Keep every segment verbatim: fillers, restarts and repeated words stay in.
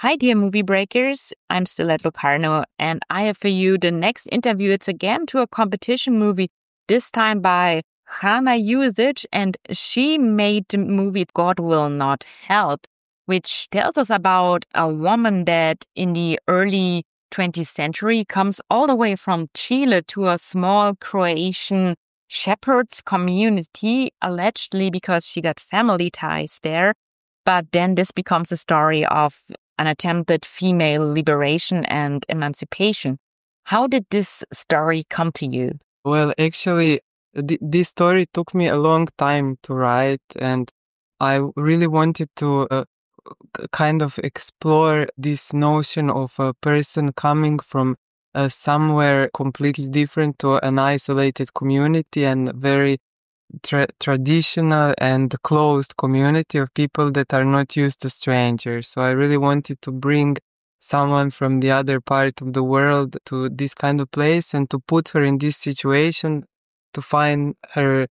Hi, dear movie breakers. I'm still at Locarno, and I have for you the next interview. It's again to a competition movie, this time by Hana Jusic, and she made the movie God Will Not Help, which tells us about a woman that in the early twentieth century comes all the way from Chile to a small Croatian shepherds community, allegedly because she got family ties there. But then this becomes a story of an attempted female liberation and emancipation. How did this story come to you? Well, actually, th- this story took me a long time to write, and I really wanted to uh, k- kind of explore this notion of a person coming from uh, somewhere completely different to an isolated community and very tra- traditional and closed community of people that are not used to strangers. So I really wanted to bring someone from the other part of the world to this kind of place and to put her in this situation to find her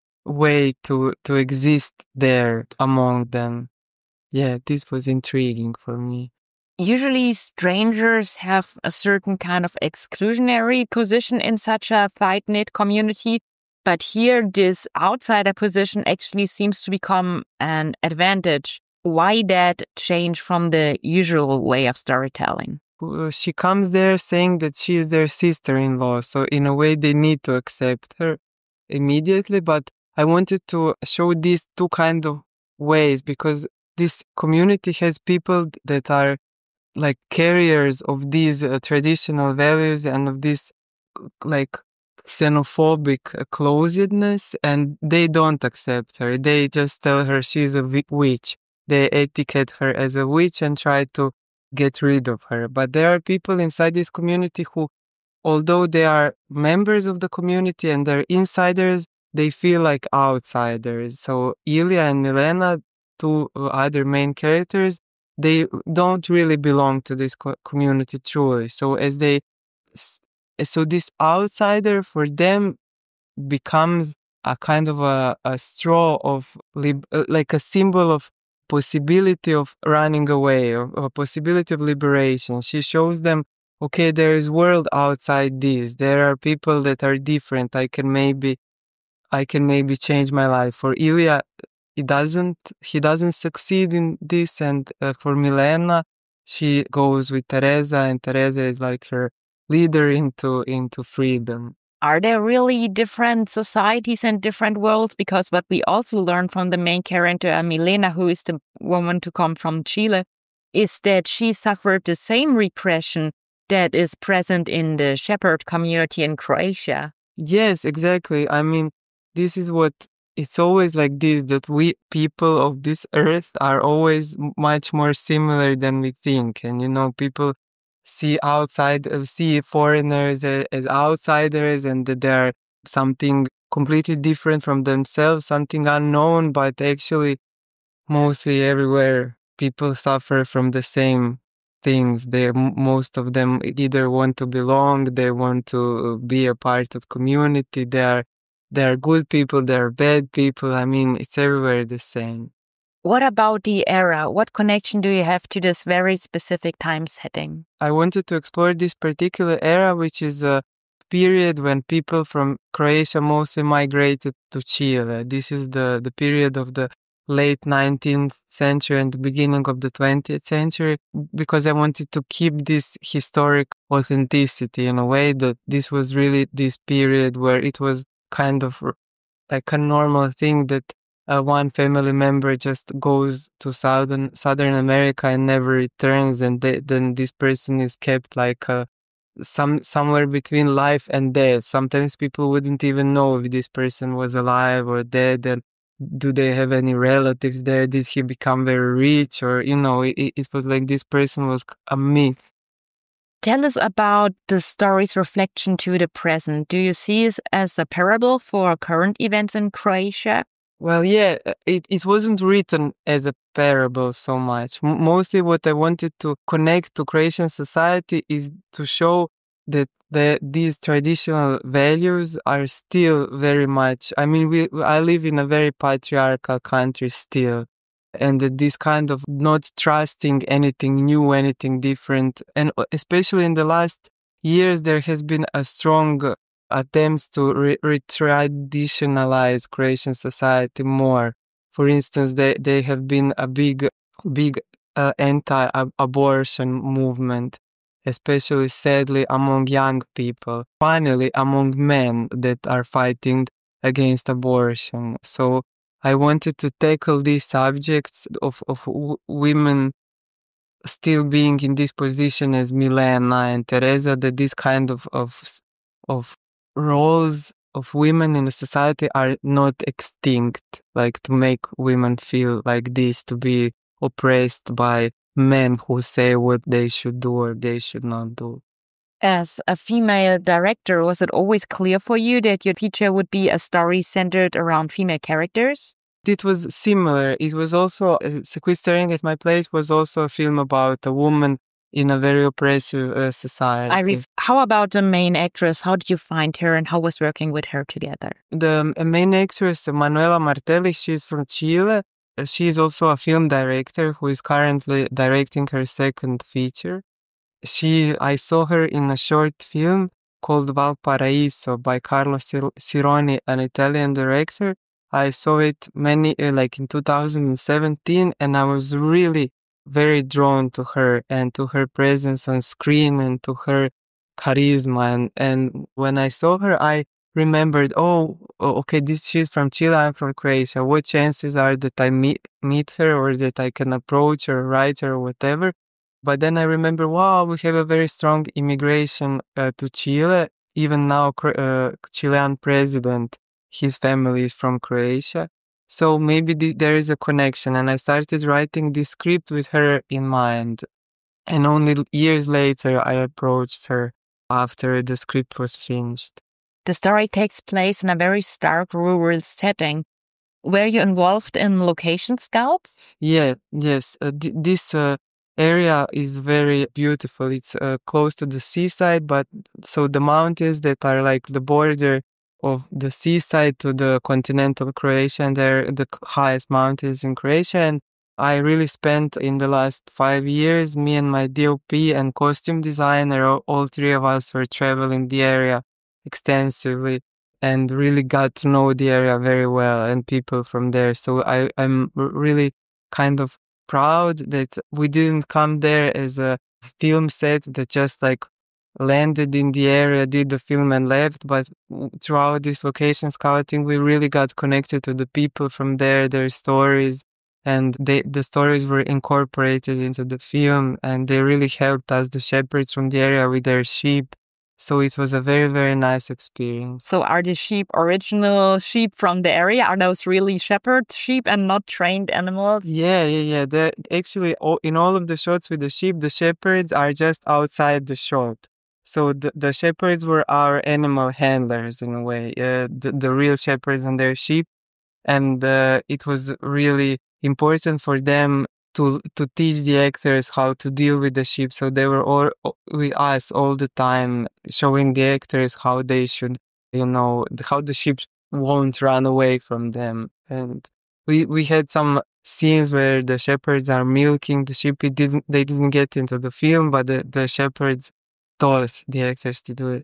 way to to exist there among them. Yeah, this was intriguing for me. Usually, strangers have a certain kind of exclusionary position in such a tight-knit community. But here, this outsider position actually seems to become an advantage. Why that change from the usual way of storytelling? Uh, She comes there saying that she is their sister-in-law, so in a way they need to accept her immediately. But I wanted to show these two kind of ways because this community has people that are like carriers of these uh, traditional values and of this like xenophobic uh, closedness, and they don't accept her. They just tell her she's a wi- witch. They etiquette her as a witch and try to get rid of her. But there are people inside this community who, although they are members of the community and they're insiders, they feel like outsiders. So Ilya and Milena, two other main characters, they don't really belong to this co- community truly. So as they, so this outsider for them becomes a kind of a, a straw of lib- uh, like a symbol of possibility of running away, of a possibility of liberation. She shows them, okay, there is world outside this. There are people that are different. I can maybe, I can maybe change my life. For Ilya, he doesn't, he doesn't succeed in this. And uh, for Milena, she goes with Teresa, and Teresa is like her leader into, into freedom. Are there really different societies and different worlds? Because what we also learn from the main character, Milena, who is the woman to come from Chile, is that she suffered the same repression that is present in the shepherd community in Croatia. Yes, exactly. I mean, this is what it's always like this, that we people of this earth are always m- much more similar than we think. And, you know, people see outside, uh, see foreigners a- as outsiders and that they're something completely different from themselves, something unknown, but actually mostly everywhere people suffer from the same things. They m- most of them either want to belong, they want to be a part of community. They are they are good people, they are bad people. I mean, it's everywhere the same. What about the era? What connection do you have to this very specific time setting? I wanted to explore this particular era, which is a period when people from Croatia mostly migrated to Chile. This is the, the period of the late nineteenth century and the beginning of the twentieth century, because I wanted to keep this historic authenticity in a way that this was really this period where it was kind of r- like a normal thing that uh, one family member just goes to southern Southern America and never returns, and they, then this person is kept like uh, some somewhere between life and death. Sometimes people wouldn't even know if this person was alive or dead, and do they have any relatives there? Did he become very rich, or you know, it, it was like this person was a myth. Tell us about the story's reflection to the present. Do you see it as a parable for current events in Croatia? Well, yeah, uh, it, it wasn't written as a parable so much. M- mostly what I wanted to connect to Croatian society is to show that the, these traditional values are still very much, I mean, we, I live in a very patriarchal country still. and that this kind of not trusting anything new, anything different. And especially in the last years, there has been a strong uh, attempts to re- re-traditionalize Croatian society more. For instance, they, they have been a big, big uh, anti-abortion movement, especially sadly among young people, finally among men that are fighting against abortion. So I wanted to tackle these subjects of, of w- women still being in this position as Milena and Teresa, that this kind of, of, of roles of women in the society are not extinct, like to make women feel like this, to be oppressed by men who say what they should do or they should not do. As a female director, was it always clear for you that your feature would be a story centered around female characters? It was similar. It was also, uh, Sequestering at My Place was also a film about a woman in a very oppressive uh, society. I ref- how about the main actress? How did you find her and how was working with her together? The uh, main actress, Manuela Martelli, she's from Chile. Uh, She is also a film director who is currently directing her second feature. She, I saw her in a short film called Valparaiso by Carlo Cir- Cironi, an Italian director. I saw it many, uh, like in two thousand seventeen, and I was really very drawn to her and to her presence on screen and to her charisma. And, and when I saw her, I remembered, oh, oh, okay, this she's from Chile, I'm from Croatia. What chances are that I meet meet her or that I can approach her, write her, or whatever? But then I remember, wow, we have a very strong immigration uh, to Chile. Even now, uh, Chilean president, his family is from Croatia. So maybe th- there is a connection. And I started writing this script with her in mind. And only years later, I approached her after the script was finished. The story takes place in a very stark rural setting. Were you involved in location scouts? Yeah, yes. Uh, th- this uh, area is very beautiful. It's uh, close to the seaside, but so the mountains that are like the border of the seaside to the continental Croatia, and they're the highest mountains in Croatia. And I really spent in the last five years, me and my D O P and costume designer, all, all three of us were traveling the area extensively and really got to know the area very well and people from there. So I, I'm really kind of proud that we didn't come there as a film set that just like landed in the area, did the film and left. But throughout this location scouting, we really got connected to the people from there, their stories, and they, the stories were incorporated into the film, and they really helped us, the shepherds from the area, with their sheep. So it was a very, very nice experience. So are the sheep original sheep from the area? Are those really shepherd sheep and not trained animals? Yeah, yeah, yeah. They're actually, in all of the shots with the sheep, the shepherds are just outside the shot. So the, the shepherds were our animal handlers in a way, uh, the, the real shepherds and their sheep. And uh, it was really important for them to to teach the actors how to deal with the sheep. So they were all with us all the time, showing the actors how they should, you know, how the sheep won't run away from them. And we we had some scenes where the shepherds are milking the sheep. It didn't they didn't get into the film, but the, the shepherds taught the actors to do it.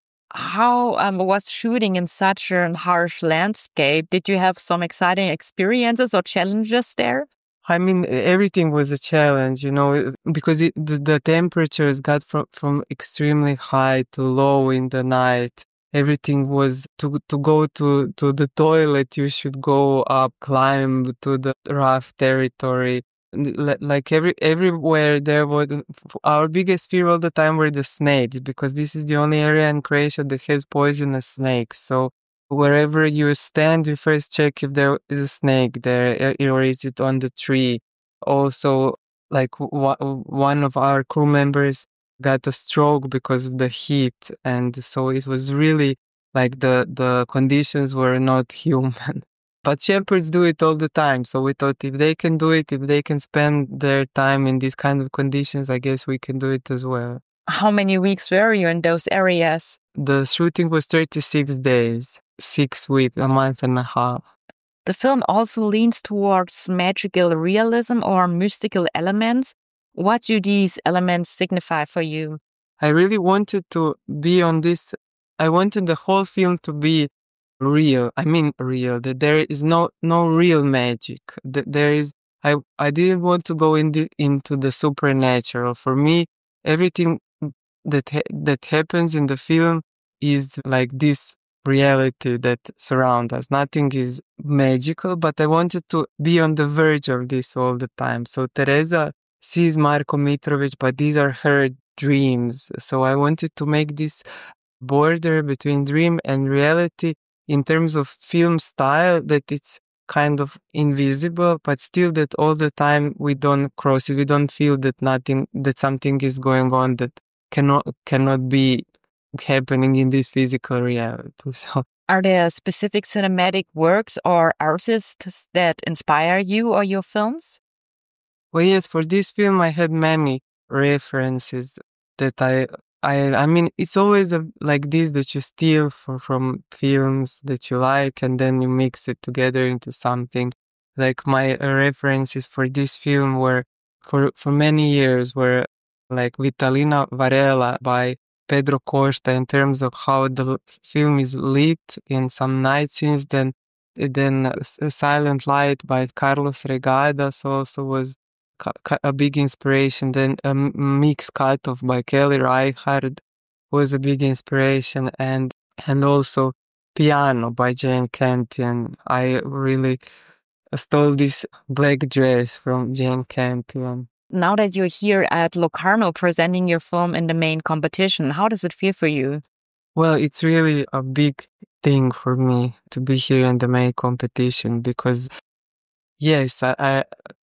How um, was shooting in such a harsh landscape? Did you have some exciting experiences or challenges there? I mean, everything was a challenge, you know, because it, the, the temperatures got from, from extremely high to low in the night. Everything was to to go to, to the toilet, you should go up, climb to the rough territory. Like every everywhere there was, our biggest fear all the time were the snakes, because this is the only area in Croatia that has poisonous snakes. So wherever you stand, you first check if there is a snake there, or is it on the tree. Also, like w- one of our crew members got a stroke because of the heat, and so it was really like the the conditions were not human. But shepherds do it all the time. So we thought if they can do it, if they can spend their time in these kind of conditions, I guess we can do it as well. How many weeks were you in those areas? The shooting was thirty-six days, six weeks, a month and a half. The film also leans towards magical realism or mystical elements. What do these elements signify for you? I really wanted to be on this. I wanted the whole film to be real. I mean, real. That there is no no real magic. That there is. I I didn't want to go in the, into the supernatural. For me, everything that ha- that happens in the film is like this reality that surrounds us. Nothing is magical, but I wanted to be on the verge of this all the time. So Teresa sees Marko Mitrovic, but these are her dreams. So I wanted to make this border between dream and reality in terms of film style, that it's kind of invisible, but still that all the time we don't cross it. We don't feel that nothing, that something is going on that cannot cannot be happening in this physical reality. So, are there specific cinematic works or artists that inspire you or your films? Well, yes, for this film I had many references that I I I mean it's always a, like this, that you steal for, from films that you like and then you mix it together into something. Like my uh, references for this film were for for many years were like Vitalina Varela by Pedro Costa, in terms of how the film is lit in some night scenes. Then then uh, Silent Light by Carlos Regadas also was a big inspiration. Then a mix cut of by Kelly Reichardt was a big inspiration, and and also Piano by Jane Campion. I really stole this black dress from Jane Campion. Now that you're here at Locarno presenting your film in the main competition, how does it feel for you? Well, it's really a big thing for me to be here in the main competition because, yes, I, I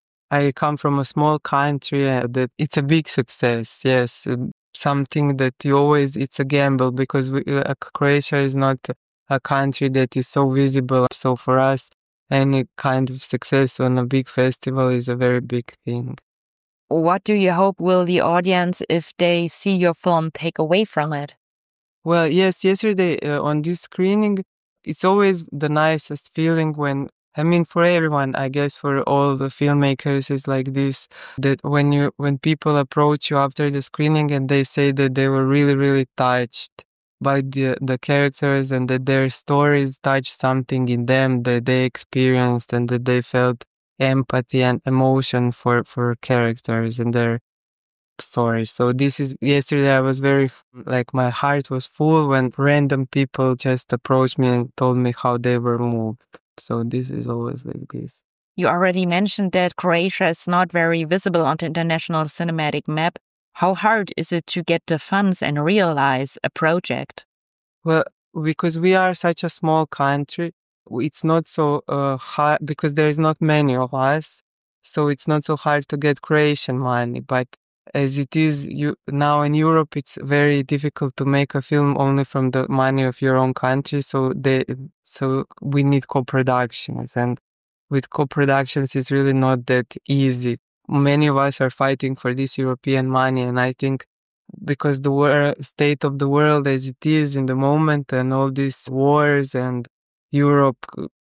I come from a small country uh, that it's a big success. Yes, um, something that you always, it's a gamble because we, uh, Croatia is not a country that is so visible. So for us, any kind of success on a big festival is a very big thing. What do you hope will the audience, if they see your film, take away from it? Well, yes, yesterday uh, on this screening, it's always the nicest feeling when, I mean, for everyone, I guess for all the filmmakers, it's like this, that when you, when people approach you after the screening and they say that they were really, really touched by the, the characters and that their stories touched something in them that they experienced and that they felt empathy and emotion for, for characters and their stories. So this is, yesterday I was very, like my heart was full when random people just approached me and told me how they were moved. So this is always like this. You already mentioned that Croatia is not very visible on the international cinematic map. How hard is it to get the funds and realize a project? Well, because we are such a small country, it's not so uh, hard because there's not many of us. So it's not so hard to get Croatian money. But as it is you, now in Europe, it's very difficult to make a film only from the money of your own country. So they, so we need co-productions, and with co-productions, it's really not that easy. Many of us are fighting for this European money, and I think because the wor- state of the world as it is in the moment, and all these wars and Europe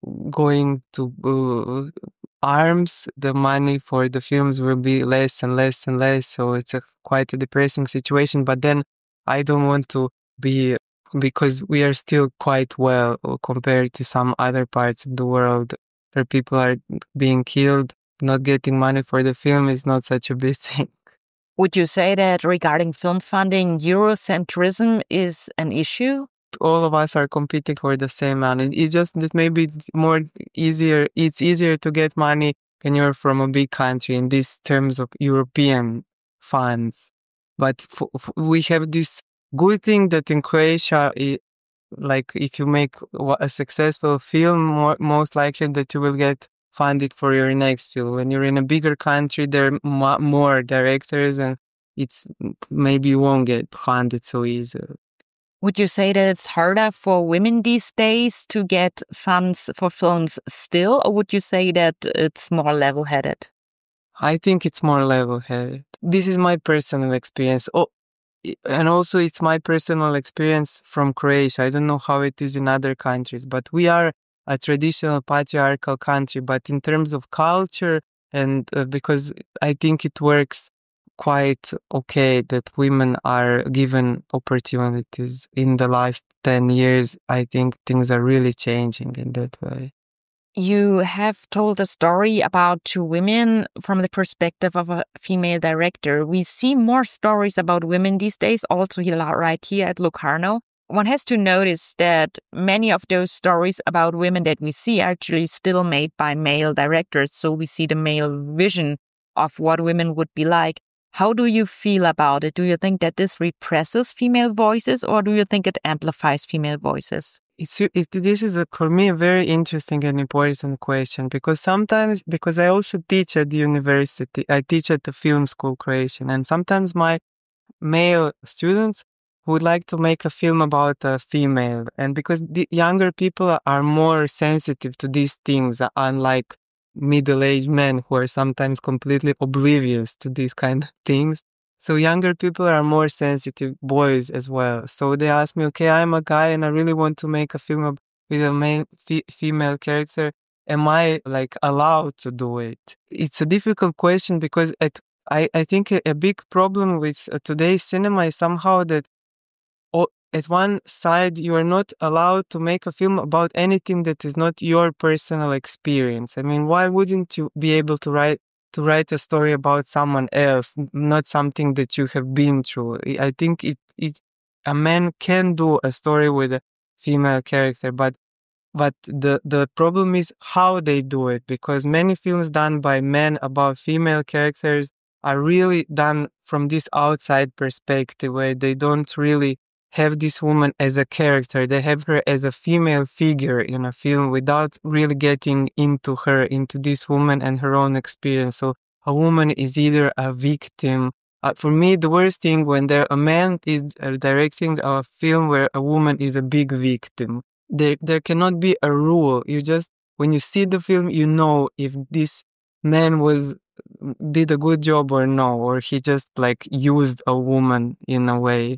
going to uh, arms, the money for the films will be less and less and less. So it's a quite a depressing situation. But then I don't want to be, because we are still quite well compared to some other parts of the world where people are being killed. Not getting money for the film is not such a big thing. Would you say that regarding film funding, Eurocentrism is an issue? All of us are competing for the same money. It's just that maybe it's more easier. It's easier to get money when you're from a big country in these terms of European funds. But f- f- we have this good thing that in Croatia, it, like if you make a successful film, more, most likely that you will get funded for your next film. When you're in a bigger country, there are m- more directors, and it's maybe you won't get funded so easily. Would you say that it's harder for women these days to get funds for films still, or would you say that it's more level-headed? I think it's more level-headed. This is my personal experience. Oh, and also it's my personal experience from Croatia. I don't know how it is in other countries, but we are a traditional patriarchal country, but in terms of culture, and uh, because I think it works quite okay that women are given opportunities in the last ten years, I think things are really changing in that way. You have told a story about two women from the perspective of a female director. We see more stories about women these days, also here, right here at Locarno. One has to notice that many of those stories about women that we see are actually still made by male directors. So we see the male vision of what women would be like. How do you feel about it? Do you think that this represses female voices, or do you think it amplifies female voices? It's, it, this is, a, for me, a very interesting and important question, because sometimes, because I also teach at the university, I teach at the film school Croatian, and sometimes my male students would like to make a film about a female. And because the younger people are more sensitive to these things, unlike middle-aged men who are sometimes completely oblivious to these kind of things. So younger people are more sensitive, boys as well. So they ask me, okay, I'm a guy and I really want to make a film with a male, f- female character. Am I like allowed to do it? It's a difficult question because at, I, I think a, a big problem with uh, today's cinema is somehow that oh, at one side, you are not allowed to make a film about anything that is not your personal experience. I mean, why wouldn't you be able to write to write a story about someone else, not something that you have been through? I think it, it a man can do a story with a female character, but but the the problem is how they do it, because many films done by men about female characters are really done from this outside perspective, where they don't really have this woman as a character. They have her as a female figure in a film without really getting into her, into this woman and her own experience. So a woman is either a victim. Uh, for me, the worst thing when there a man is uh, directing a film where a woman is a big victim. There, there cannot be a rule. You just, when you see the film, you know if this man was did a good job or no, or he just like used a woman in a way.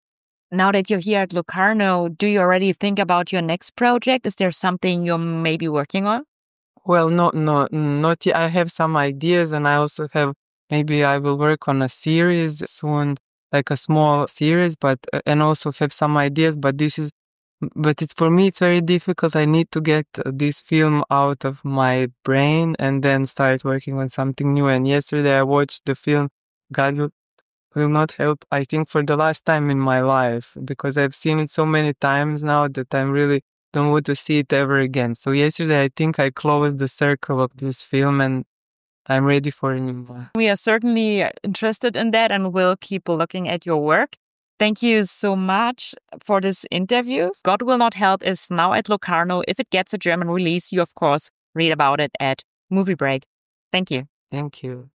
Now that you're here at Locarno, do you already think about your next project? Is there something you're maybe working on? Well, no, no, not yet. I have some ideas, and I also have, maybe I will work on a series soon, like a small series, but, and also have some ideas, but this is, but it's, for me, it's very difficult. I need to get this film out of my brain and then start working on something new. And yesterday I watched the film God Will will not help, I think, for the last time in my life, because I've seen it so many times now that I really don't want to see it ever again. So yesterday, I think I closed the circle of this film and I'm ready for a new one. We are certainly interested in that and will keep looking at your work. Thank you so much for this interview. God Will Not Help is now at Locarno. If it gets a German release, you, of course, read about it at Movie Break. Thank you. Thank you.